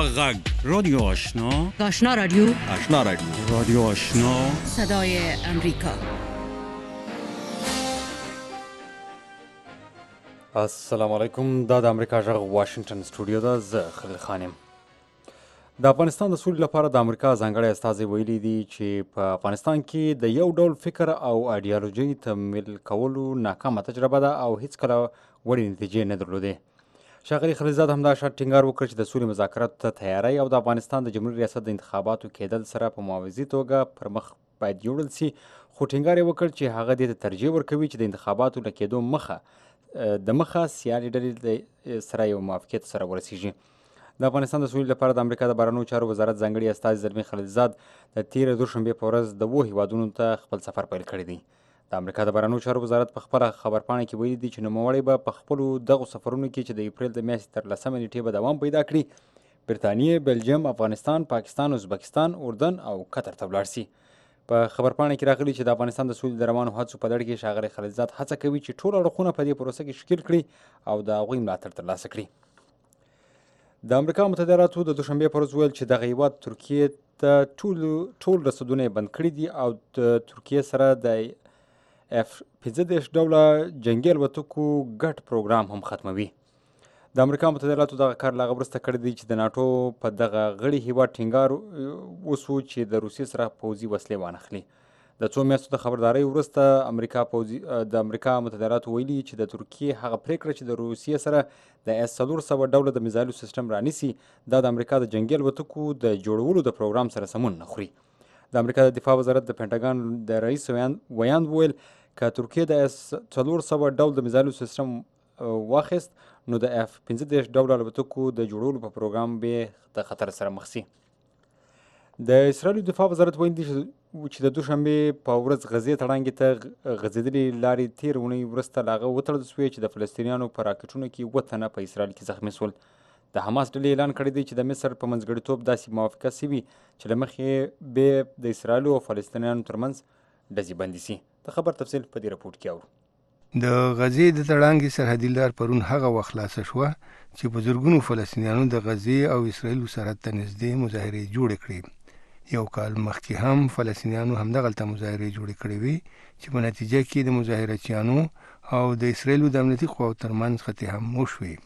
غږ رادیو آشنا رادیو رادیو آشنا صدای امریکا. السلام علیکم. دا د امریکا غږ واشنگټن سټوډیو ده. زه خلیل خان یم. د افغانستان د سولې لپاره د امریکا ځانګړی استازی ویلي دی چې په افغانستان کې د یو ډول فکر او ایډیالوژۍ تمویل کولو ناکامه تجربه ده او هیڅکله وړې نتیجې نه درلودې. ښاغلي خلیلزاد همدا شرط ټینګار وکړ چې د سولې مذاکراتو ته تیاری او د افغانستان د جمهوري ریاست د انتخاباتو کېدل سره په موازي توګه پر مخ باید یوړل سي، خو ټینګار یې وکړ چې هغه دې ته ترجیح ورکوي چې د انتخاباتو له کېدو مخه سیالي ډلې سره یو موافقت سره ورسیږي. د افغانستان د سولې لپاره د امریکا د بهرنیو چارو وزارت ځانګړي استازي زلمي خلیلزاد د تېره دوشنبې په ورځ د 2 هیوادونو ته خپل سفر پیل کړی دی. د امریکا د بهرنیو چارو وزارت په خپله خبرپاڼه کې ویلي دي چې نوموړی به په خپلو دغو سفرونو کې چې د اپریل د میاشتې تر 10 نیټې به دوام پیدا کړي برتانیې، بلجیم، افغانستان، پاکستان، ازبکستان، اردن او قطر ته ولاړ سي. په خبرپاڼه کې راغلي چې د افغانستان د سولې د روانو هڅو په لړ کې ښاغلی خلیلزاد هڅه کوي چې ټول اړخونه په دې پروسه کې ښکیل کړي او د هغوی ملاتړ ترلاسه کړي. د امریکا متحده ایالاتو د دوشنبې په ورځ ویل چې دغه هیواد ترکیې ته ټول رسدونه یې بند کړي دي او د ترکیې سره د F-15 ډوله جنګي الوتکو ګډ پروګرام هم ختموي. د امریکا متحده ایالاتو دغه کار له هغه وروسته کړی دی چې د ناټو په دغه غړي هیواد ټینګار وسو چې د روسیې سره پوځي وسلې وانخلي. د څو میاشتو د خبردارۍ وروسته د امریکا متحده ایالاتو ویلي چې د ترکیې هغه پریکړه چې د روسیې سره د S-400 ډوله د میزایلو سیسټم رانیسي دا د امریکا د جنګي الوتکو د جوړولو د پروګرام سره سمون نه خوري. د امریکا د دفاع وزارت د پینټاګان د رئیس ویاند وویل که ترکیې د S-400 ډول د میزایلو سیسټم واخیست نو د F-15 ډول الوتکو د جوړولو په پروګرام به د خطر سره مخ سي. د اسرائیل دفاع وزارت ویلي دي چې د دوشنبې په ورځ غزې تړانګې ته غځېدلې لارې تېر اونۍ وروسته له هغه وتړل سوې چې د فلسطینیانو په راکټونو کې 7 تنه په اسرائیل کې زخمي سول. د حماس ډلې اعلان کړی دی چې د مصر په منځګړیتوب داسې موافقه سوي چې له مخې به د اسرائیلو او فلسطینیانو ترمنځ ډزې بندي سي. د خبر تفصیل په دې رپورټ کې اورو. د غزې د تړانګې سرحدي لار پرون هغه وخت خلاصه شوه چې په زرګونو فلسطینیانو د غزې او اسرائیلو سرحد ته نږدې مظاهرې جوړې کړې. یو کال مخکې هم فلسطینیانو همدغلته مظاهرې جوړې کړې وې چې په نتیجه کې د مظاهرچیانو او د اسرائیلو د امنیتي قواو ترمنځ خطې هم وشوې.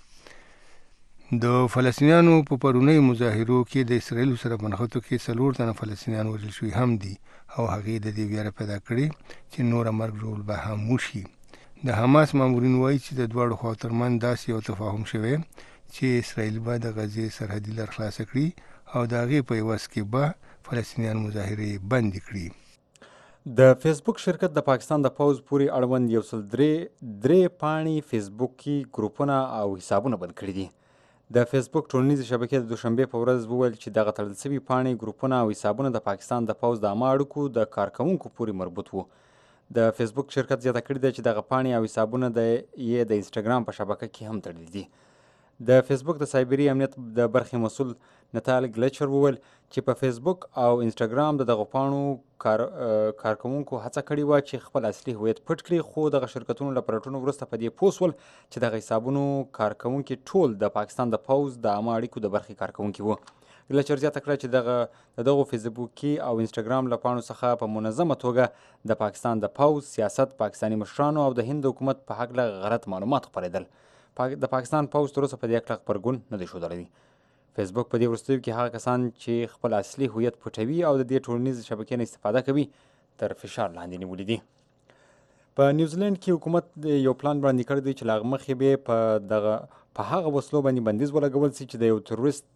د فلسطینیانو په پرونیو مظاهرو کې د اسرائیلو سره په نښتو کې 4 تنه فلسطینیان وژل شوي هم دي او هغې د دې ویره پیدا کړې چې نوره مرګ ژوبل به هم وشي. د حماس مامورین وایي چې د دواړو خواو ترمنځ داسې یو تفاهم شوی چې اسرائیل به د غزې سرحدي لار خلاصه کړي او د هغې په عوض کې به فلسطینیان مظاهرې بندې کړي. د فیسبوک شرکت د پاکستان د پوځ پورې اړوند 103 پاڼې فیسبوکي ګروپونه او حسابونه بند کړي دي. د فیسبوک ټولنیزې شبکې د دوشنبې په ورځ وویل چې دغه تړل سوي پاڼې ګروپونه او حسابونه د پاکستان د پوځ د عامه اړیکو د کارکوونکو پورې مربوط وو. د فیسبوک شرکت زیاته کړې ده چې دغه پاڼې او حسابونه یې د انسټاګرام په شبکه کې هم تړلي دي. د فیسبوک د سایبري امنیت د برخې مسؤل نتال ګلیچر وویل چې په فیسبوک او انسټاګرام د دغه پاڼو کارکوونکو هڅه کړې وه چې خپل اصلي هویت پټ کړي، خو دغه شرکتونو له پلټنو وروسته په دې پوه سول چې دغه حسابونو کارکوونکي ټول د پاکستان د پوځ د عامه اړیکو د برخې کارکوونکي وو. ګلیچر زیاته کړه چې دغو فیسبوکي او انسټاګرام له پاڼو څخه په منظمه توګه د پاکستان د پوځ سیاست، پاکستاني مشرانو او د هند حکومت په هکله غلط معلومات خپرېدل. د پاکستان پوځ تر اوسه په دې کلک غبرګون نه دی ښودلی. فیسبوک په دې وروستیو کې هغه کسان چې خپل اصلي هویت پټوي او د دې ټولنیزې شبکې نه استفاده کوي تر فشار لاندې نیولي دي. په نیوزیلند کې حکومت یو پلان وړاندې کړی دی چې له هغه مخکې به په هغه وسلو باندې بندیز ولګول سي چې د یو تروریست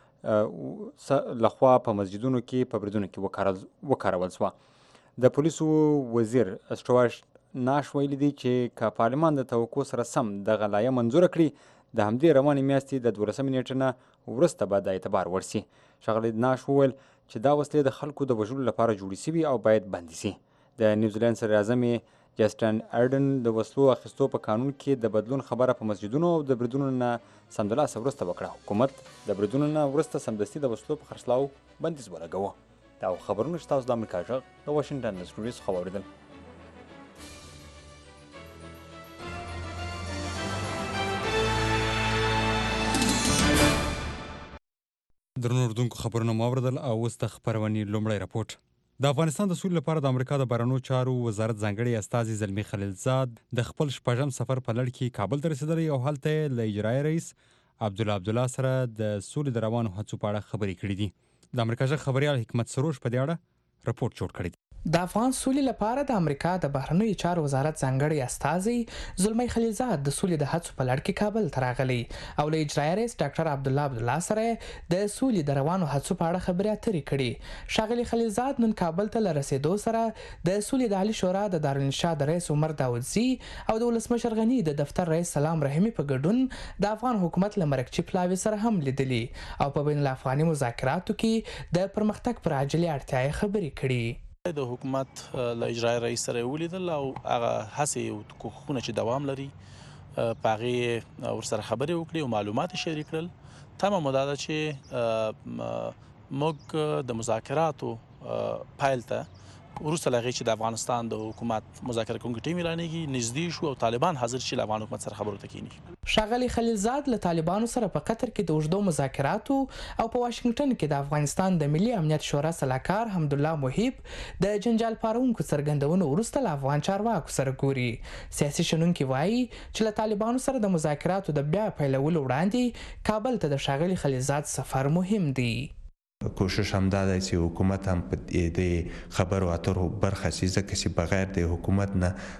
لخوا په مسجدونو کې په بریدونو کې وکارول سوه. د پولیسو وزیر اسټواش ناش ویلي دی چې که پارلمان د توقع سره سم دغه لایحه منظوره کړي د همدې روانې میاشتې د 12 نیټې نه وروسته به د اعتبار وړ سي. ښاغلی ناش وویل چې دا وسلې د خلکو د وژلو لپاره جوړې سوي او باید بندي سي. د نیوزیلند صدر اعظم جسټن ارډن د وسلو اخیستو په قانون کې د بدلون خبره په مسجدونو او د بریدونو نه سمدلاسه وروسته وکړه. حکومت د بریدونو نه وروسته سمدستي د وسلو په خرڅلاو بندیز ولګوه. دا خبرونه چې تاسو د امریکا غږ د واشنګټن د سټوډیو څخه واورېدل. درنو اردوونکو خبرونه مو اوریدل او اوس د خپرونې لومړی راپورټ. د افغانستان د سولې لپاره د امریکا د بهرنیو چارو وزارت ځانګړي استازي زلمي خلیلزاد د خپل شپږم سفر په لړ کې کابل ته رسېدلی او هلته یې له اجرایي رئیس عبدالله سره د سولې د روانو هڅو په اړه خبرې کړې دي. د امریکا ژغ خبریال حکمت سروش په دې اړه راپورټ جوړ کړی دی. د افغان سولې لپاره د امریکا د بهرنیو چارو وزارت ځانګړي استازي زلمی خلیلزاد د سولې د هڅو په لړ کې کابل ته راغلی او له اجرایي رئیس ډاکټر عبدالله سره د سولې د روانو هڅو په اړه خبرې اترې کړې. ښاغلي خلیلزاد نن کابل ته له رسېدو سره د سولې د عالي شورا د دارالانشا د رئیس عمر داودزي او د ولسمشر غني د دفتر رئیس سلام رحیمي په ګډون د افغان حکومت له مرکچي پلاوي سره هم لیدلي او په بین الافغاني مذاکراتو کې د پرمختګ پر عاجلې اړتیا خبرې کړې. د حکومت له اجرایي رئیس سره ولیدل او هغه هڅې او کوښښونه چې دوام لري په هغې ورسره خبرې وکړي او معلومات شریک کړل. تمه مو دا ده چې موږ د مذاکراتو پایل ته وروسته له هغې چې د افغانستان د حکومت مذاکره کوونکی ټیم اعلانېږي نږدې شو او طالبان حاضر شي له افغان حکومت سره خبرو ته کښېني. ښاغلي خلیلزاد له طالبانو سره په قطر کې د اوږدو مذاکراتو او په واشنګټن کې د افغانستان د ملي امنیت شورا سلاکار حمدالله محیب د جنجال پارونکو څرګندونو وروسته له افغان چارواکو سره ګوري. سیاسي شنونکي وایي چې له طالبانو سره د مذاکراتو د بیا پیلولو وړاندې کابل ته د ښاغلي خلیلزاد سفر مهم دی. کوشش هم دا دی چې حکومت هم په د خبرو اترو برخه شي ځکه چې بغیر د حکومت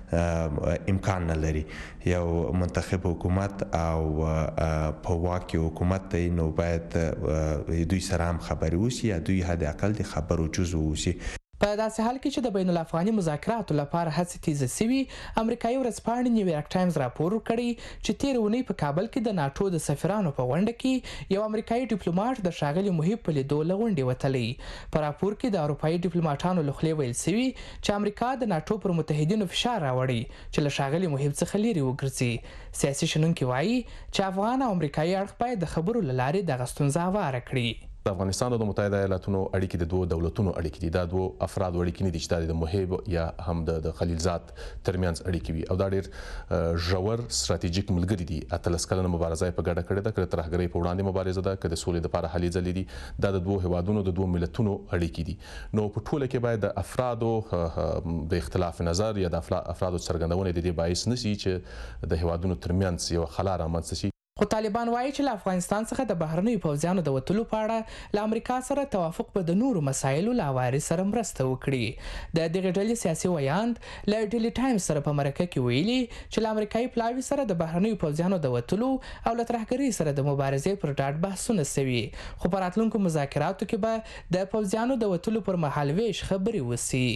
نه امکان نه لري یو منتخب حکومت او په واک حکومت دی نو باید دوی سره هم خبرې وشي یا دوی حد اقل د خبرو جزو وشي. په داسې حال کې چې د بین الافغاني مذاکراتو لپاره هڅې تیزه سوي امریکایي ورځپاڼې نیویارک ټایمز راپور ورکړی چې تېره اونۍ په کابل کې د ناټو د سفیرانو په غونډه کې یو امریکایي ډیپلوماټ د ښاغلي محیب په لیدو له غونډې وتلی. په راپور کې د اروپایي ډیپلوماټانو له خولې ویل سوي چې امریکا د ناټو پر متحدینو فشار راوړي چې له ښاغلي محیب څخه لرې وګرځي. سیاسي شنونکي وایي چې افغان او امریکایي اړخ باید د خبرو له لارې دغه ستونزه هواره کړي. د افغانستان او د متحده ایالاتونو اړیکې د دوه دولتونو اړیکې دي. دا دوه افراد اړیکې نه دي چې د محیب یا هم د خلیلزاد ترمنځ اړیکې وي او دا ډېر ژور ستراتیژیک ملګري دي. اتلس کلنه مبارزه په ګډه کړې ده که د ترهګرۍ په وړاندې مبارزه ده که د سولې لپاره هلې ځلې دي. دا د دوه هیوادونو د دوه ملتونو اړیکې دي. نو په ټوله کې باید د افرادو د اختلاف نظر یا د افرادو څرګندونې د دې باعث نشي چې د هیوادونو ترمنځ یو خلا رامنځته شي. خو طالبان وایي چې له افغانستان څخه د بهرنیو پوځیانو د وتلو په اړه له امریکا سره توافق په د نورو مسایلو له هواري سره مرسته وکړي. د دغې ډلې سیاسي ویاند له ډیلی ټایمز سره په مرکه کې ویلي چې له امریکایي پلاوي سره د بهرنیو پوځیانو د وتلو او له ترهګرۍ سره د مبارزې پر ډاډ بحثونه سوي خو په راتلونکو مذاکراتو کې به د پوځیانو د وتلو پر مهال ویش خبرې وسي.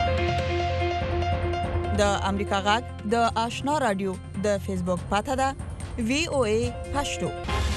د امریکا غږ د آشنا رادیو د فیسبوک پاته ده VOA پښتو.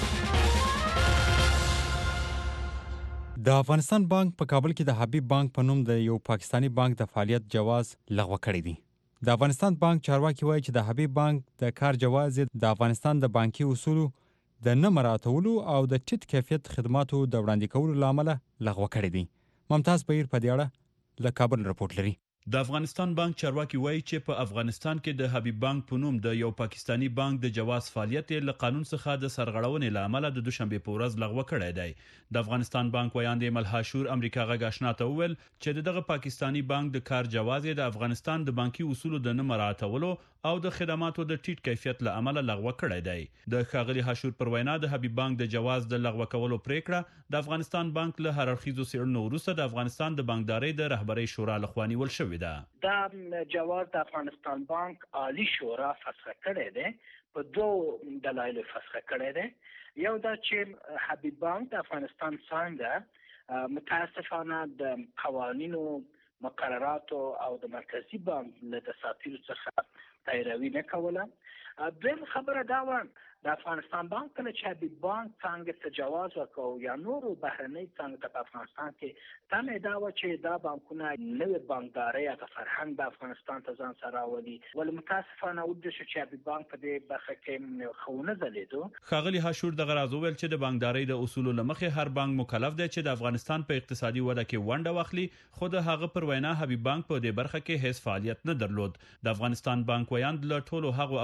د افغانستان بانک په کابل کې د حبیب بانک په نوم د یو پاکستانی بانک د فعالیت جواز لغوه کړی دی. د افغانستان بانک چارواکي وایي چې د حبیب بانک د کار جواز د افغانستان د بانکي اصولو د نه مراعاتولو او د ټیټ کیفیت خدماتو د وړاندې کولو له امله لغوه کړی دی. ممتاز بهیر په دې اړه له کابل رپورټ لري. د افغانستان بانک چارواکي وایي چې په افغانستان کې د حبیب بانک په نوم د یو پاکستانی بانک د جواز فعالیت له قانون څخه د سرغړونې له امله د دوشنبه په ورځ لغوه کړی دی. د افغانستان بانک ویاند ملها شور امریکا غږ آشنا ته وویل چې دغه پاکستانی بانک د کار جواز د افغانستان د بانکي اصولو د نه مراعاتولو او د خدماتو د ټیټ کیفیت له امله لغوه کړی دی. د ښاغلي هاشور پر وینا د حبیب بانک د جواز د لغوه کولو پریکړه د افغانستان بانک له هررخیزو څېړنو وروسته د افغانستان د بانکدارۍ د رهبرۍ شورا لخوا نیول شوې ده. دا جواز د افغانستان بانک عالی شورا فسخ کړی دی. په دوه دلایلو فسخ کړی دی. یو دا چې حبیب بانک د افغانستان څنګه متاسفانه د قوانینو مقرراتو او د مرکزی بانک له دساتیرو څخه پیروي نه کوله. دویم خبره دا وه د افغانستان بانک کله چې حبیب بانک څانګې ته جواز ورکړ یا نورو بهرنۍ څانګو ته په افغانستان کې تمه دا وه چې دا بانکونه نوې بانکدارۍ هغه فرهنګ به افغانستان ته ځان سره راولي ولې متاسفانه ولیدل شو چې حبیب بانک په دې برخه کې ښه ونه ځلېدو. ښاغلي هاشور دغه راز وویل چې د بانکدارۍ د اصولو له مخې هر بانک مکلف دی چې د افغانستان په اقتصادي وده کې ونډه واخلي خو د هغه پر وینا حبیب بانک په دې برخه کې هیڅ فعالیت نه درلود. د افغانستان بانک ویاند له ټولو هغو افغانانو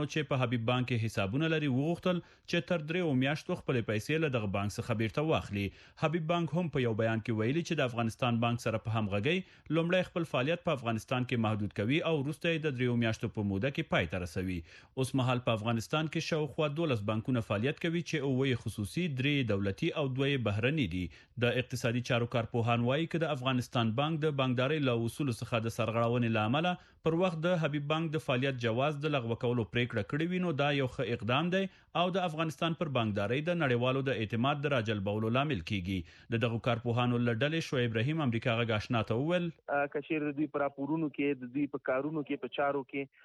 چې په حبیب بانک کې حسابونه لري وغوښتل چې تر 3 میاشتو خپل پیسې له دغه بانک څخه بیرته واخلي. حبیب بانک هم په یو بیان کې ویلي چې د افغانستان بانک سره په همغږۍ لومړی خپل فعالیت په افغانستان کې محدود کوي او وروسته یې د 3 میاشتو په موده کې پای ته رسوي. اوس مهال په افغانستان کې شاوخوا 12 بانکونه فعالیت کوي چې 9 خصوصي، 3 دولتي او 2 بهرني دي. د اقتصادي چارو کارپوهان وایي چې د افغانستان بانک د بانکداري له اصولو څخه د سرغړونې له امله پر وخت د حبیب بانک د فعالیت جواز د لغوه کولو پریکړه کړې وي، نو دا یو ښه اقدام دی او د افغانستان پر بانکداري د نړیوالو د اعتماد د راجلبولو لامل کیږي. دغه کارپوهانو له ډلې شعیب ابراهیم امریکا غږ آشنا ته وویل کشیر دوی پر راپورونو کې د دوی په کارونو کې په چارو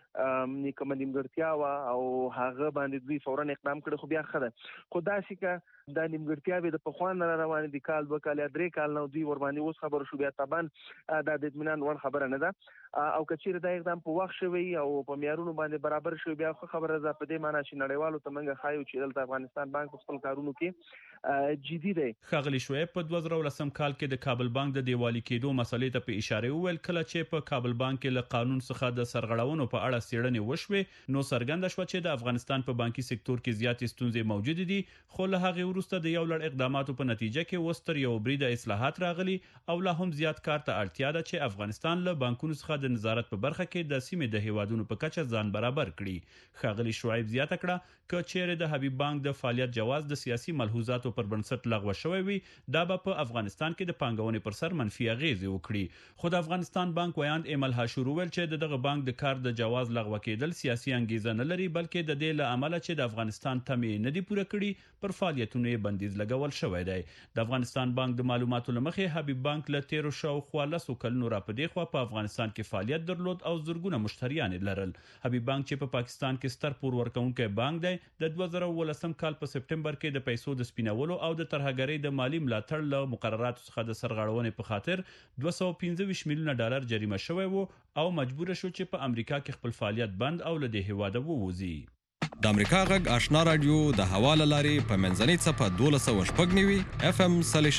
کې کومه نیمګړتیا وا او هغه باندې دوی فورا اقدام کړي، خو بیا خره خو داسې کا دا نیمګړتیا به د پخوان روان دي کال 2 کال یا 3 کال نو دوی ور باندې اوس خبر شو، بیا طبعا دا د اطمینان وړ خبره نه ده او کچیر دا اقدام په وخت شوی او په معیارونو باندې برابر شوی، بیا خو خبره ده په دې معنی چې نړیوالو ته منګه خایو چې دلته افغانستان بانک په خپل کارونو کې جدي دی. ښاغلي شعیب په 2010 کال کې د کابل بانک د دیوالي کېدو مسلې ته په اشاره وویل کله چې په کابل بانک کې له قانون څخه د سرغړونو په اړه څېړنې وشوې نو څرګنده شوه چې د افغانستان په بانکي سکتور کې زیاتې ستونزې موجود دي، خو له هغې وروسته د یو لړ اقداماتو په نتیجه کې اوس تر یو بریده اصلاحات راغلي او لا هم زیات کار ته اړتیا ده چې افغانستان له بانکونو څخه د نظارت په برخه کې د سیمې د هیوادونو په کچه ځان برابر کړي. ښاغلي شعیب زیاته کړه که چیرې د حبیب بانک د فعالیت جواز د سیاسي ملحوظاتو پر بنسټ لغوه شوی وي دا به په افغانستان کې د پانګونې پر سر منفي اغیزې وکړي. خو د افغانستان بانک ویاند ایمل هاشور ویل چې دغه بانک د کار د جواز لغوه کېدل سیاسي انګیزه نه لري، بلکې د دې له امله چې د افغانستان تمې نه دي پوره کړي پر فعالیتونو یې بندیز لګول شوی دی. د افغانستان بانک د معلوماتو له مخې حبیب بانک له 13 شاوخوا 10 کلونو را په دې خوا په افغانستان کې فعالیت درلود او زرګونه مشتریان لرل. حبیب بانک چې په پاکستان کې ستر پور ورکوونکی بانک دی د 2018 کال په سپټمبر کې د پیسو د سپینولو او د ترهګرۍ د مالی ملاتړ له مقرراتو څخه د سرغړونې په خاطر $225 میلیونه جریمه شوی وو او مجبور شو چې په امریکا کې خپل فعالیت بند او له دې هیواده ووځي. د امریکا غږ آشنا رادیو د حواله لاري په منځنۍ صفه 1290 FM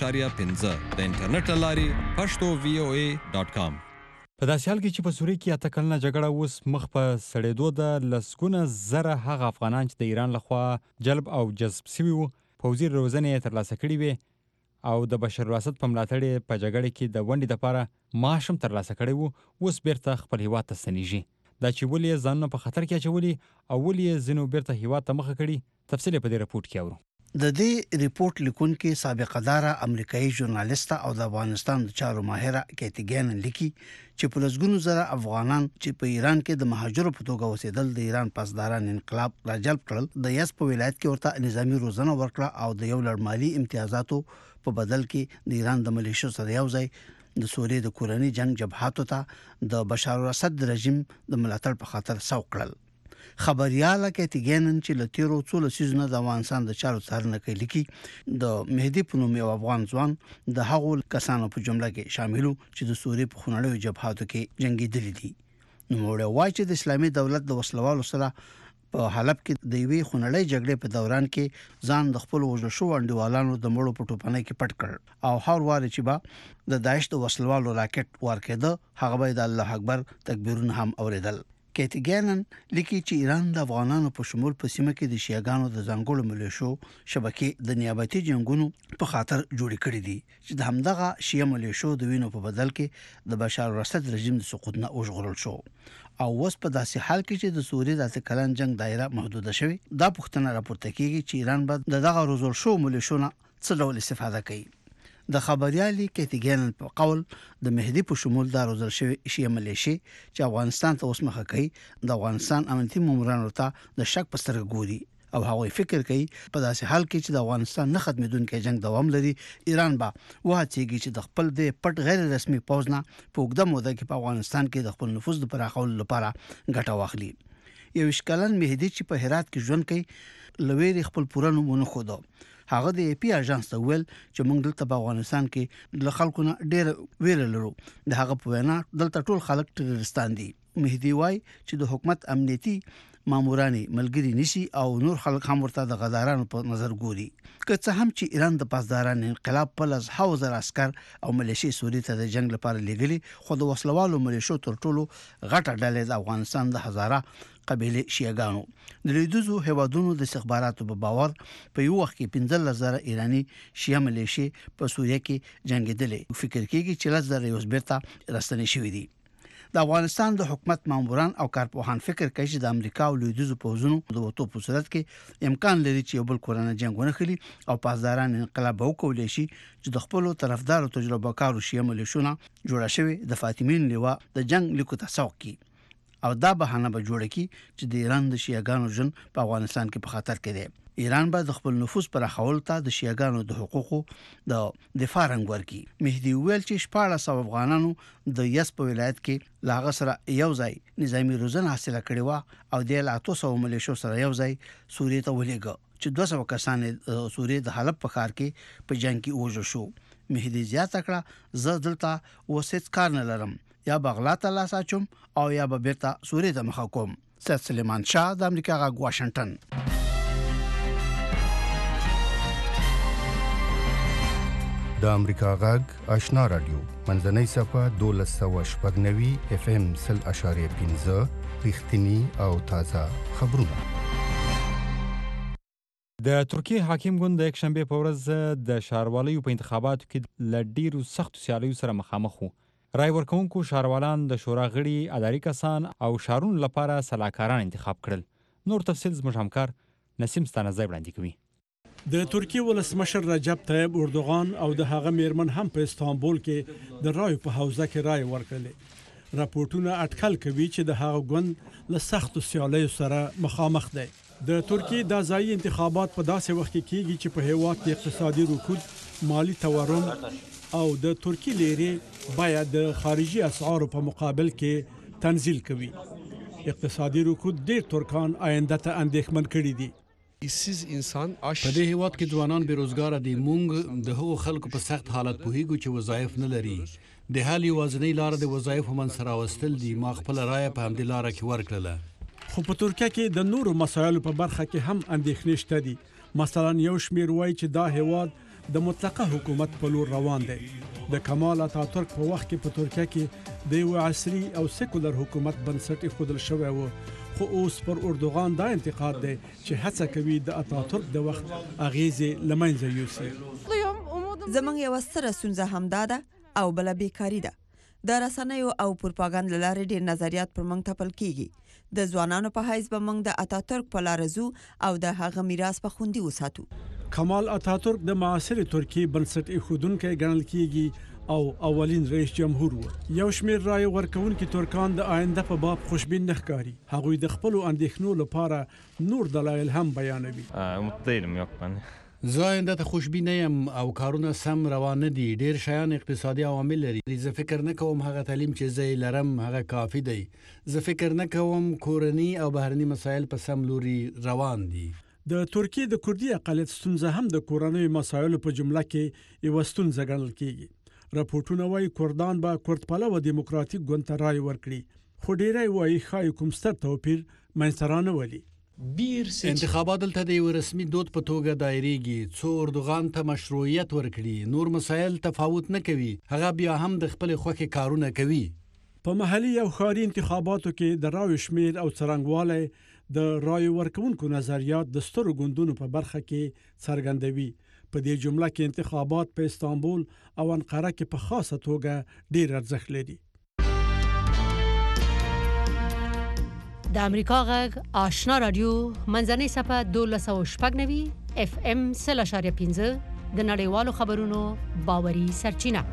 3.15 د انټرنیټ لاري pashto.voa.com. په داسې حال کې چې په سوریه کې 8 کلنه جګړه اوس مخ په سړېدو ده، لسګونه زره هغه افغانان چې د ایران لخوا جلب او جذب شوي وو پوځي روزنې یې ترلاسه کړې وې او د بشر الاسد په ملاتړ یې په جګړه کې د ونډې دپاره معاش هم ترلاسه کړی وو، اوس بیرته خپل هیواد ته ستنیږي. دا چې ولې یې ځانونه په خطر کې اچولي او ولې یې ځینو بیرته هیواد ته مخه کړي، تفصیل یې په دې رپورټ کې اورو. د دې ریپورت لیکونکي سابقه دار امریکایي ژورنالیست او د افغانستان د چارو ماهره کیتی ګینن لیکي چې په لسګونو زره افغانان چې په ایران کې د مهاجرو په توګه اوسېدل د ایران پاسداران انقلاب راجلب کړل، د یاس په ولایت کې ورته نظامی روزنه ورکړه او د یو لړ مالی امتیازاتو په بدل کې د ایران د ملیشو سره یو ځای د سوریې د کورنۍ جنگ جبهاتو ته د بشار الاسد رژیم د ملاتړ په خاطر سوق کړل. خبرياله کیتی ګینن چې له 13 سیزونه د افغانستان د چارو څارنه کوي لیکي د مهدی په نوم یو افغان ځوان د هغو کسانو په جمله کې شاملو چې د سوریې په خونړیو جبهاتو کې جنگیدلي دي. نو موږ وایو چې د اسلامي دولت د وسلوالو سره په حلب کې د یوې خونړۍ جګړې په دوران کې ځان د خپل وژل شو انډیوالانو د مړو په ټوپنۍ کې پټ کړ او هر واره چې با د داعش د وسلوالو راکټ ورکېده هغه به د الله اکبر تکبیرونه هم اوریدل. کیتی ګینن لیکي چې ایران د افغانانو په شمول په سیمه کې د شیعاګانو د ځانګړو ملیشو شبکې د نیابتي جنگونو په خاطر جوړې کړې دي چې د همدغه شیعه ملیشو د وینو په بدل کې د بشار الاسد رژیم د سقوط نه وژغورل شو او اوس په داسې حال کې چې د سوریې د 8 کلن جنگ دایره محدوده شوې، دا پوښتنه راپورته کیږي چې ایران به دغه روزل شو ملیشو نه څه ډول استفاده کوي. د خبريالي کیتی ګینن په قول د مهدی په شمول د روزل شوی شیعه ملیشي چې افغانستان ته اوس مخه کوي د افغانستان امنیتي مامورانو ته د شک په سترګه ګوري او هغوی فکر کوي په داسې حال کې چې د افغانستان نه ختمېدونکي جنگ دوام لري، ایران به وهڅېږي چې د خپل د پټ غیر رسمي پوځ نه په اوږده موده کې په افغانستان کې د خپل نفوذ د پراخولو لپاره ګټه واخلي. یو شکلن مهدی چې په هرات کې ژوند کوي لویری خپل پوره نومونه خو هغه د ای پی اژانس ته ویل چې موږ دلته په افغانستان کې د خلکو نه ډېر ویره لرو، د هغه په وینا دلته ټول خلک ټیررستان دي. مهدی وای چې د حکومت امنیتي مامورانی ملګری نشي او نور خلک هم ورته د غدارانو په نظر ګوري. که څه هم چې ایران د پاسداران انقلاب په لز هاوزر عسكر او ملیشي سوریې ته د جنگ لپاره لګلي، خو د وسلوالو ملیشو تر ټولو غټه ډله د افغانستان د هزاره قبيله شیعاګانو. د لویدیځو هیوادونو د استخباراتو په باور په یو وخت کې 15,000 ایرانی شیعه ملیشي په سوریه کې جنگیدلې. فکر کېږي چې 10,000 اوس بیرته راستنې شوې دي. د افغانستان د حکومت ماموران او کارپوهان فکر کوي چې د امریکا او لویدیځو پوځونو د وټو په صورت کې امکان لري چې یو بل کورنۍ جنگ ونخلي او پاسداران انقلاب وکولای شي چې د خپل طرفدارو تجربه کارو شیعه ملیشونه جوړه شوی د فاطمین لوا د جنگ لیکو تسوق کی او دا بهانه به جوړه کی چې د ایران د شیعاګانو ژوند په افغانستان کې په خطر کې دی. ایران به د خپل نفوذ پر خول ته د شیعاګانو د حقوقو د دفاع رنګ ورکي. مهدي ویل چې 1400 افغانانو د یس په ولایت کې لاغه سره یو ځای نظامی روزنه حاصله کړې و او د 800 ملیشو سره یو ځای سوریه ته ولېګو چې 200 کسان سوریه د حلب په ښار کې په جنگ کې وژل شو. مهدي زیاته کړه زه دلته وسیت کار نه لرم، یا بغلا ته لاس اچوم او یا به بیرته سوریه ته مخ کوم. سید سلیمان شاه د امریکا غږ واشنگټن. د امریکا غږ آشنا رادیو منځنۍ صفه 1290 اف ام 0.15 رښتینی او تازه خبرونه. د ترکیه حاکم ګوند د یکشنبه په ورځ د ښاروالۍ په انتخاباتو کې ل ډیرو سختو سیالیو سره مخامخ وو. رای ورکوونکو ښاروالان د شورا غړي، اداري کسان او ښارونو لپاره سلاکاران انتخاب کړل. نور تفصیل زموږ همکار نسیم ستانزی وړاندې کوي. د ترکیه ولسمشر رجب طیب اردوغان او د هغه میرمن هم په استانبول کې د رای په حوزه کې رای ورکړل. راپورټونه اټکل کوي چې د هغه ګوند له سختو سیالیو سره مخامخ دی. د ترکیه د ځایي انتخابات په داسې وخت کې کیږي چې په هیواد کې اقتصادي رکود، مالی تورم او د ترکیه لیرې باید د خارجي اسعارو په مقابل کې تنزیل کوي. اقتصادي رکود ډېر ترکان آینده ته اندېښمن کړي دي. په دې هیواد کې ځوانان بیروزګار دي. مونږ د هغو خلکو په سخت حالت پوهیږو چې وظایف نه لري. د حل یوازینۍ لار د وظایفو منځته راوستل دي. ما خپل رایه په همدې لاره کې ورکړله. خو په ترکیه کې د نورو مسایلو په برخه کې هم اندېښنې شته دي. مثلا یو شمیر وایي چې دا هیواد د مطلقه حکومت په لور روان دی. د کمال اتاتورک په وخت کې په ترکیه کې د یو عصري او سیکولر حکومت بنسټ ایښودل شوی و، خو اوس پر اردوغان دا انتقاد دی چې هڅه کوي د اتاتورک د وخت اغیزې له منځه یوسي. زمونږ یوه ستره ستونزه همدا ده او بله بیکاري ده. د رسنیو او پروپاګاندا له لارې ډېر نظریات پر موږ تپل کیږي. د ځوانانو په حیث به موږ د اتاتورک په لاره ځو او د هغه میراث په خوندي وساتو. کمال اتاتورک د معاصر ترکیه بنسټ ایښودونکی ګڼل کیږي او اولین رئیس جمهور و. یو شمیر رای ورکوونکي ترکان د آینده په باب خوشبین نه ښکاري. هغوی د خپلو اندېښنو لپاره نور دلایل هم بیانوي. زه آینده ته خوشبین یم او کارونه سم روان نه دي. ډېر شیان اقتصادي عوامل لري. زه فکر نه کوم هغه تعلیم چې زه لرم هغه کافي دی. زه فکر نه کوم کورني او بهرني مسایل په سم لوري روان دي. د ترکیه د کردي اقلیت ستونزه هم د کورنیو مسایلو په جمله کې یوه ستونزه ګڼل کیږي. راپورټونه وایي کردان به کورد پلوه دیموکراتیک ګوند ته رای ورکړي، خو ډیری وایي ښایي کوم ستر توپیر منځته رانولي. انتخابات دلته د یو رسمي دود په توګه دایریږي څو اردوغان ته مشروعیت ورکړي. نور مسایل تفاوت نه کوي. هغه بیا هم د خپل خوښې کارونه کوي. په محلي او ښاري انتخاباتو کې د رایو شمیر او څرنګوالی د رای ورکوونکو نظریات د سترو ګوندونو په برخه کې څرګندوي. په دې جمله کې انتخابات په استانبول او انقره کې په خاصه توګه ډیر ارزښت لري. د امریکا غږ آشنا رادیو منځنۍ صفه 1290 اف ام 0.15 د نړیوالو خبرونو باوري سرچینه.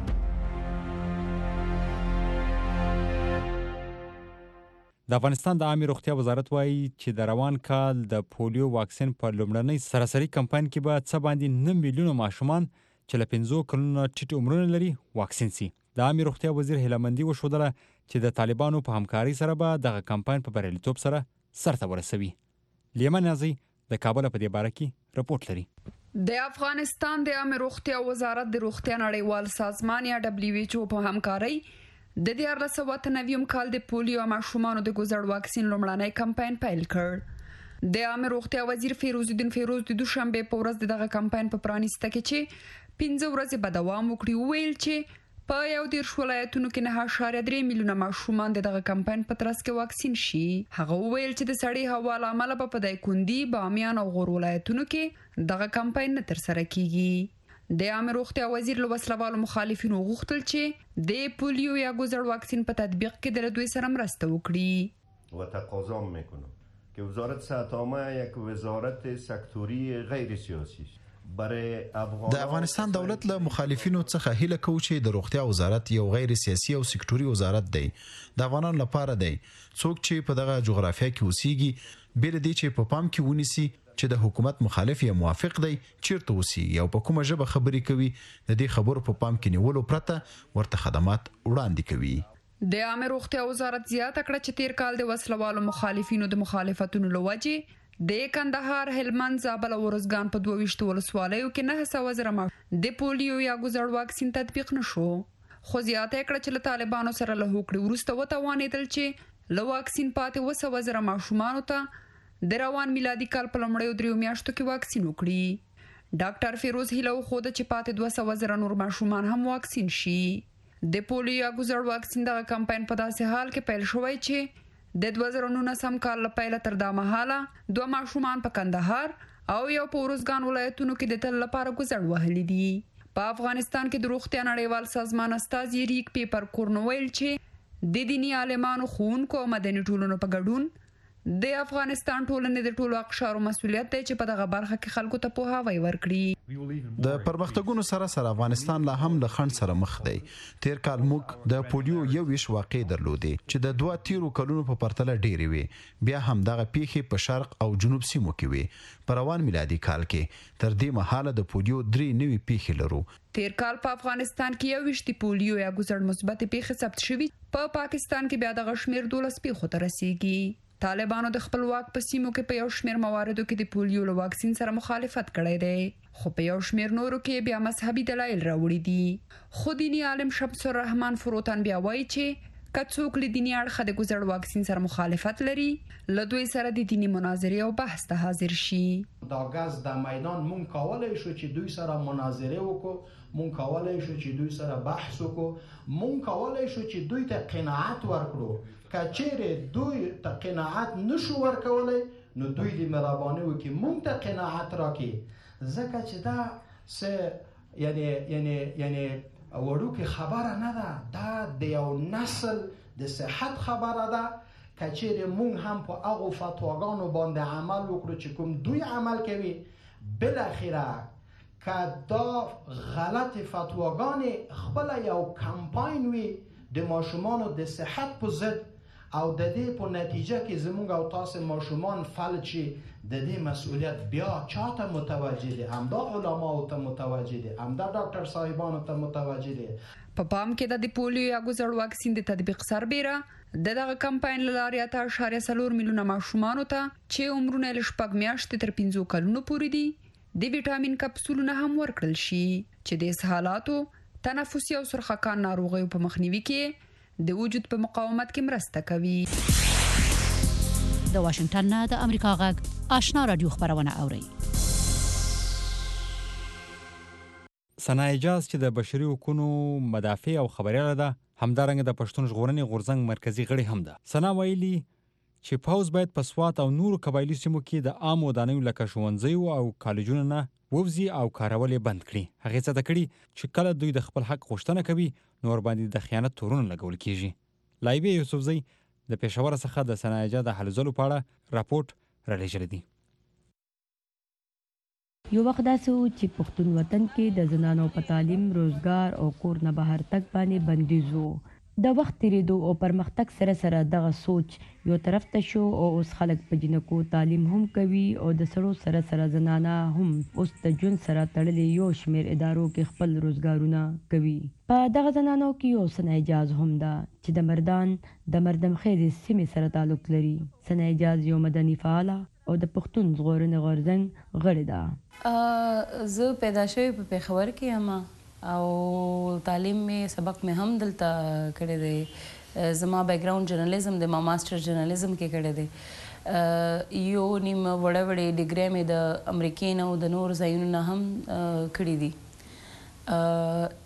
د افغانستان د عامه روغتیا وزارت وایي چې د روان کال د پولیو واکسین په لومړنۍ سراسري کمپاین کې به څه باندې 9 میلیونه ماشومان چې له 15 کلونو ټیټ عمرونه لري واکسین سي. د عامه روغتیا وزیر هیلمندي وښودله چې د طالبانو په همکارۍ سره به دغه کمپاین په بریالیتوب سره سرته ورسوي. لیما نازي د کابل په دې باره کې رپورټ لري. د افغانستان د عامه روغتیا وزارت د روغتیا نړیوال سازمان یا WHO په همکارۍ د 2019 کال د پولیو ماشومانو د ګوزړ واکسین لومړنی کمپاین پیل کړ. د عامه روغتیا وزیر فیروز الدین فیروز د دوشنبه په ورځ دغه کمپاین په پرانیسته کې چې 15 ورځې به دوام وکړي ویل چې په 11 ولایتونو کې 9.3 میلیونه ماشومان دغه کمپاین په ترڅ کې واکسین شي. هغه وویل چې د سړې هوا له امله په دایکندي، بامیان او غور ولایتونو کې دغه کمپاین نه ترسره کیږي. د عامه روغتیا وزیر له وسلوالو مخالفینو غوښتل چې د پولیو یا ګوزړ واکسین په تطبیق کې د دوی سره مرسته وکړي. و تقاضا میکنم که وزارت صحت عامه یک وزارت سکتوری غیر سیاسی است. د افغانستان دولت له مخالفینو څخه هیله کوي چې د روغتیا وزارت یو غیر سیاسي او سکتوري وزارت دی. د افغانانو لپاره دی څوک چې په دغه جغرافیه کې اوسېږي بل دی چې په پام کې ونیسي چې د حکومت مخالف یا موافق دی چیرته اوسي او په کومه ژبه خبرې کوي. د دې خبرو په پام کې نیولو پرته ورته خدمات وړاندې کوي. د عامه روغتیا وزارت زیاته کړه چې تیر کال د وسلوالو مخالفینو د مخالفتونو لوجې د کندهار، هلمند، زابل او ارزګان په 22 ولسوالیو کې 900 زره د پولیو یا ګوزړ واکسین تطبیق نشو. خو زیاته کړه چې له طالبانو سره له هوکړې وروسته وتوانېدل چې له واکسین پاتې 200 زره ماشومانو ته د روان میلادي کال په لومړیو 3 میاشتو کې واکسین وکړي. ډاکټر فیروز هیله وښوده چې پاتې 200 زره نور ماشومان هم واکسین شي. د پولیو یا ګوزړ واکسین دغه کمپاین په داسې حال کې پیل شوی چې د 2019 کال له پیله تر دا مهاله 2 ماشومان په کندهار او یو په ارزګان ولایتونو کې د تل لپاره ګوزړ وهلي دي. په افغانستان کې د روغتیا نړیوال سازمان استازي ریک پیپر کورن ویل چې د دینی عالمانو، ښوونکو او مدني ټولنو په ګډون د افغانستان ټولنې د ټولو اقشارو مسؤلیت دی چې په دغه برخه کې خلکو ته پوهاوی ورکړي. د پرمختګونو سره سره افغانستان لا هم له خنډ سره مخ دی. تیر کال موږ د پولیو 21 واقع درلودې چې د 2 تیرو کلونو په پرتله ډېرې وي. بیا هم دغه پیښې په شرق او جنوب سیمو کې وي. په روان میلادي کال کې تر دې مهاله د پولیو 3 نوي پیښې لرو. تیر کال په افغانستان کې 21 پولیو یا ګوزړ مثبت پیښې ثبت شوي. په پاکستان کې بیا دغه شمیر 12 پیښو ته رسیدي. طالبانو د خپل واک په سیمو کې په یو شمیر مواردو کې د پولیو له واکسین سره مخالفت کړی دی، خو په یو شمیر نورو کې بیا مذهبي دلایل راوړي دي. خو دینی عالم شمس الرحمن فروتن بیا وایي چې که څوک له دینی اړخه د ګوزړ واکسین سره مخالفت لري له دوی سره د دینی مناظرې او بحث ته حاضر شي. دا غاز د میدان مونږ کولای شو چې دوی سره مناظره وکړو، مونږ کولای شو چې دوی سره بحث وکړو، مونږ کولای شو چې دوی ته قناعت ورکړو. کچېره دوی ته قناعت نشو ورکولای نو دوی دې مهرباني وکړي مونږ ته قناعت راکړي، ځکه چې دا څه یعنی وړوکې خبره نه ده، دا د یو نسل د صحت خبره ده. کچېره مونږ هم په هغو فتواګانو باندې عمل وکړو چې کوم دوی عمل کوي، بل اخیره که دا غلط فتواګانې خپل یو کمپاین وي د ماشومانو د صحت په ضد او د دې په نتیجه کې زموږ او تاسو ماشومان فلج شي، د دې مسؤلیت بیا چاته متوجه دي؟ همدا علماو ته متوجه دي، همدا ډاکټر صاحبانو ته متوجه دي. په پام کې د پولیو یا ګوزړ واکسین د تطبیق سربیره دغه کمپاین لاره 8.4 میلیونه ماشومان ته چې عمرونه له 6 میاشتې تر 15 کلونو پورې دي د وټامین کپسولونه هم ورکړل شي چې د اسهالاتو، تنفسي او سرخکان ناروغیو په مخنیوي کې د وجود په مقاومت کې مرسته کوي. د واشنگټن نه د امریکا غږ آشنا رادیو خبرونه اوري. ثنا اعجاز چې د بشري حقوقو مدافع او خبرياله ده، همدارنګه د پښتون ژغورنې غورځنګ مرکزی غړي هم ده. ثنا ویلي چې پوز باید په سوات او نورو قبایلی سیمو کې د عام ودانیو لکه ښوونځیو او کالجونو نه ووځي او کارول یې بند کړي. هغې څه کړي چې کله دوی د خپل حق غوښتنه کوي نور باندې د خیانت تورونه لګول کیږي. لایبه یوسفزی د پېښور څخه د ثنا اعجاز د هلو په اړه راپورټ رالیږلی دی. یو وخت داسې و چې پښتون وطن کې د زنانو په تعلیم، روزګار او کور نه بهر تګ باندې بندیز و. د وخت تیریدو او پرمختګ سره سره دغه سوچ یو طرف ته شو او اوس خلک په جنکو تعلیم هم کوي او د سړو سره سره زنانه هم اوس د ژوند سره تړلې یو شمیر ادارو کې خپل روزګارونه کوي. په دغه زنانو کې یو ثنا اعجاز هم ده چې د مردان د مردم خیر سیمې سره تعلق لري. ثنا اعجاز یو مدني فعاله او د پښتون ژغورنې غورځنګ غړې ده. زه پیدا شوې په پېښور کې یم او تعلیم مې سبق مې هم دلته کړی دی. زما بیک ګراوند جرنالیزم دی، ما ماسټر جرنالیزم کې کړی دی. یو نیم وړه وړې ډیګرۍ مې د امریکې نه او د نورو ځایونو نه هم کړي دي.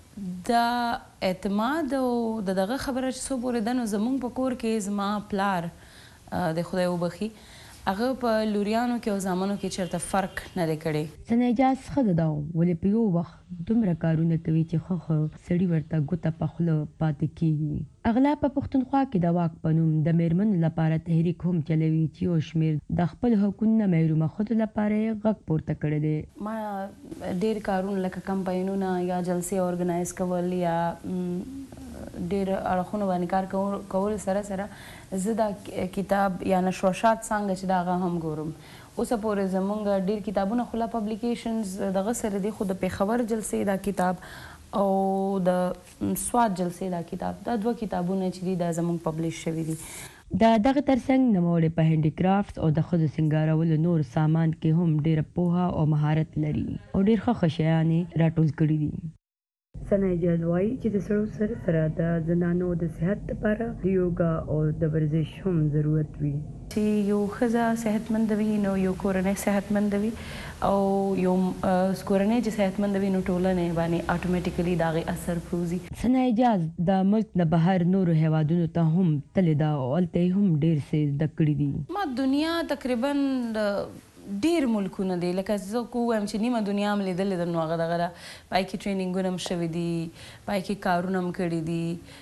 دا اعتماد او دغه خبره چې څو پورې ده نو زموږ په کور کې زما پلار د خدای وبخي هغه په لوریانو کې او زامنو کې چېرته فرق نه دی کړی. سنایجاز ښه ده دا ولې په یو وخت دومره کارونه کوي چې ښه سړي ورته ګوته په خوله پاتې کېږي. اغلا په پښتونخوا کې د واک په نوم د میرمنو لپاره تحریک هم چلوي چې یو شمېر د خپل حقونو نه محرومه ښځو لپاره یې غږ پورته کړی دی. ما ډېر کارونه لکه کمپاینونه یا جلسې ارګنایز کول یا ډېر اړخونو باندې کار کول سره زه دا کتاب یا نشوشات څنګه چې دا هغه هم ګورم. اوسه پورې زمونږ ډېر کتابونه خو لا پبلیکیشنز دغه سره دي خو د پېښور جلسې دا کتاب او د سوات جلسې دا کتاب دا 2 کتابونه چې دي دا زمونږ پبلیش شوي دي. د دغه ترڅنګ نوموړی په هینډي کرافټس او د ښځو سینګارولو نور سامان کې هم ډېره پوهه او مهارت لري او ډېر ښه شیان یې راټول کړي دي. سنایجاز وایي چې د سړو سره د زنانو د صحت لپاره د یوګا او د ورزش هم ضرورت وي. چې یو ښځه صحتمند وي نو یو کورنۍ صحتمند وي او یو کورنۍ چې صحتمند وي نو ټولنې باندې اتوماتیکلی د هغې اثر پروزي. سنایجاز د ملک نه بهر نورو هیوادونو ته هم تللی ده او هلته یې هم ډېر څه زده کړي دي. ما دنیا تقریبا ډېر ملکونه دي لکه زه کو وایم چې نیمه دنیا هم لیدلې ده نو هغه دغه ده پای کې ټرینینګونه هم شوي دي پای کې کارونه هم کړي دي.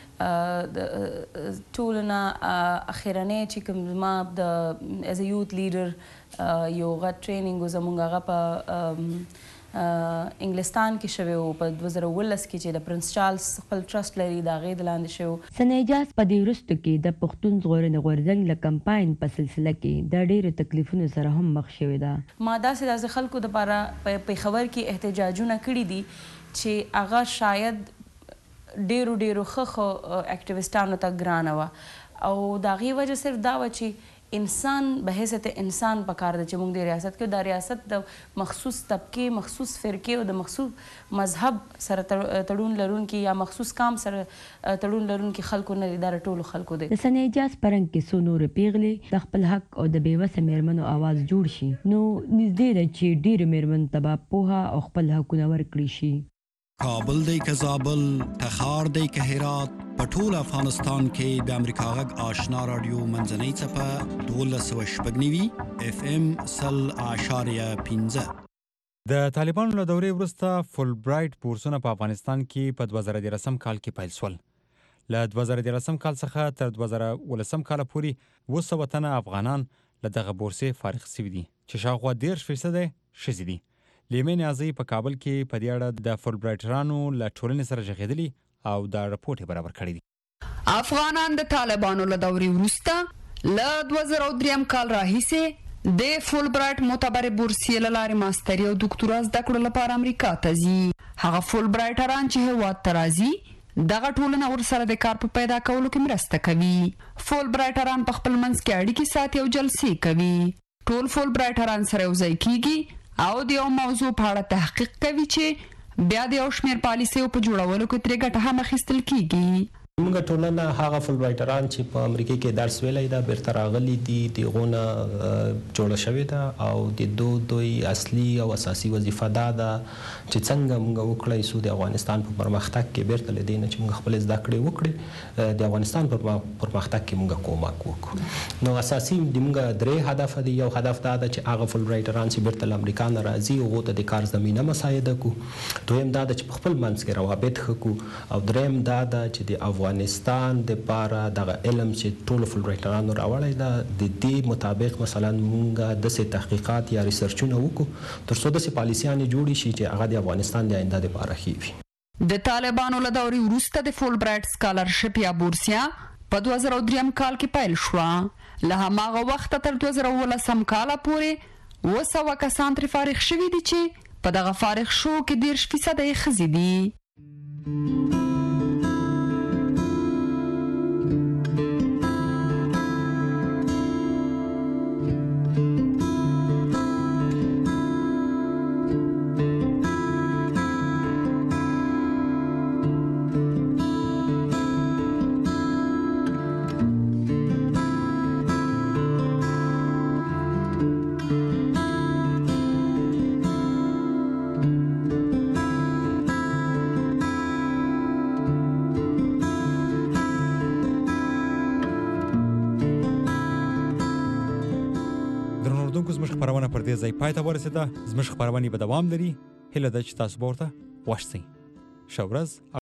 ټول نه اخرنی چې کوم ما د ایز ا یوت لیډر یو غټ ټرینینګ و زموږ هغه په انګلستان کې شوی و په 2019 کې چې د پرنس چارلز خپل ټرسټ لري د هغې د لاندې شوی. سنایجاز په دې وروسته کې د پښتون ژغورنې غورځنګ له کمپاین په سلسله کې د ډېرو تکلیفونو سره هم مخ شوې ده. ما داسې خلکو دپاره په پېښور کې احتجاجونه کړي دي چې هغه شاید ډېرو ښه اکټیویسټانو ته ګرانه وه او د هغې وجه صرف دا وه چې انسان به حیثیت انسان پکار ده چې موږ د ریاست کې د ریاست د مخصوص طبقې مخصوص فرقې او د مخصوص مذهب سره تړون لرونکي یا مخصوص کام سره تړون لرونکي خلکو نه دي دا ټولو خلکو دی. د سنایجاز په رنګ کې څو نورې پیغلې د خپل حق او د بېوسه میرمنو آواز جوړ شي نو نږدې ده چې ډېرو میرمنو ته به پوهه او خپل حقونه ورکړي شي. کابل دی که زابل تخار دی که هرات په ټول افغانستان کې د امریکا غږ آشنا رادیو منځنۍ څپه 1290 اف ام 100.15. د طالبانو له دورې وروسته فول برایټ بورسونه په افغانستان کې په 2013 کال کې پیل شول. له 2013 کال څخه تر 2019 کال پورې 200 تنه افغانان له دغه بورسې فارغ شوي دي چې شاوخوا 10% ښځې دي. لیمې نیازی په کابل کې په دې اړه د فول برایټرانو له ټولنې سره غږېدلي او دا رپورټ یې برابر کړی دی. افغانان د طالبانو له دورې وروسته له 2003 کال راهیسې د فول برایټ معتبرې بورسیې له لارې ماستري او دکتورا زده کړو لپاره امریکا ته ځي. هغه فول برایټران چې هېواد ته راځي دغه ټولنه ورسره د کار په پیدا کولو کې مرسته کوي. فول برایټران په خپل منځ کې اړیکې ساتي او جلسې کوي. ټول فول برایټران سره یوځای کیږي او د یو موضوع په اړه تحقیق کوي چې بیا د یو شمېر پالیسیو په جوړولو کې ترې ګټه هم اخیستل کیږي. موږ ټولنه هغه فول برایټران چې په امریکا کې درس ویلی ده بیرته راغلي دي دغونه جوړه شوې ده او د دوی اصلي او اساسي وظیفه دا ده چې څنګه موږ وکړی سو د افغانستان په پرمختګ کې بیرته له دې نه چې موږ خپل زده کړې وکړي د افغانستان په پرمختګ کې موږ کومک وکړو. نو اساسي د موږ درې هدف دي. یو هدف دا ده چې هغه فول برایټران چې بیرته له امریکا نه راځي هغو ته د کار زمینه مساعده کړو. دویم دا ده چې په خپل منځ کې روابط ښه کړو او دریم دا ده چې د افغانستان د پاره دغه علم چې ټول فول برایټرانو راوړی ده د دې مطابق مثلا مونږ د تحقیقات یا ریسرچونه وکړو تر څو د پالیسیانې جوړې شي چې هغه د افغانستان د آینده لپاره ښې وي. د طالبانو له دورې وروسته د فول برایټ سکالرشپ یا بورسیا په 2003 کال کې پیل شوه. له هماغه وخته تر 2019 کال پورې 200 کسان ترې فارغ شوي دي چې په دغه فارغ شو کې 10% یې ښځې دي. خبرونه پر دې ځای پای ته ورسېده. زموږ خبرونه به دوام لري. هیله ده چې تاسو به ورته خوښ شئ. ښه ورځ.